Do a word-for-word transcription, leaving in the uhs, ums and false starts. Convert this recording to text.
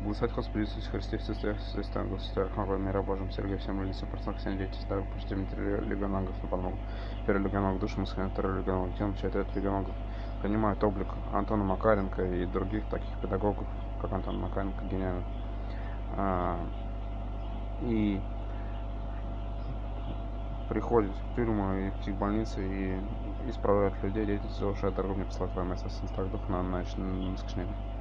Благословить Господи Иисусе Христе, все стоях, все стоях, государях, много мира Божьем, Сергей, всем молиться, процент всем дети, старых, почти легионангов на помогу. Первый легионанг душу Москвы, второй легионанг тем, четвертый легионанг принимают облик Антона Макаренко и других таких педагогов, как Антон Макаренко, гениально. А, и приходят в тюрьму и в психбольницы и исправляют людей, дети, за уши, дорогу мне послать вам, я со Дух на ночь, на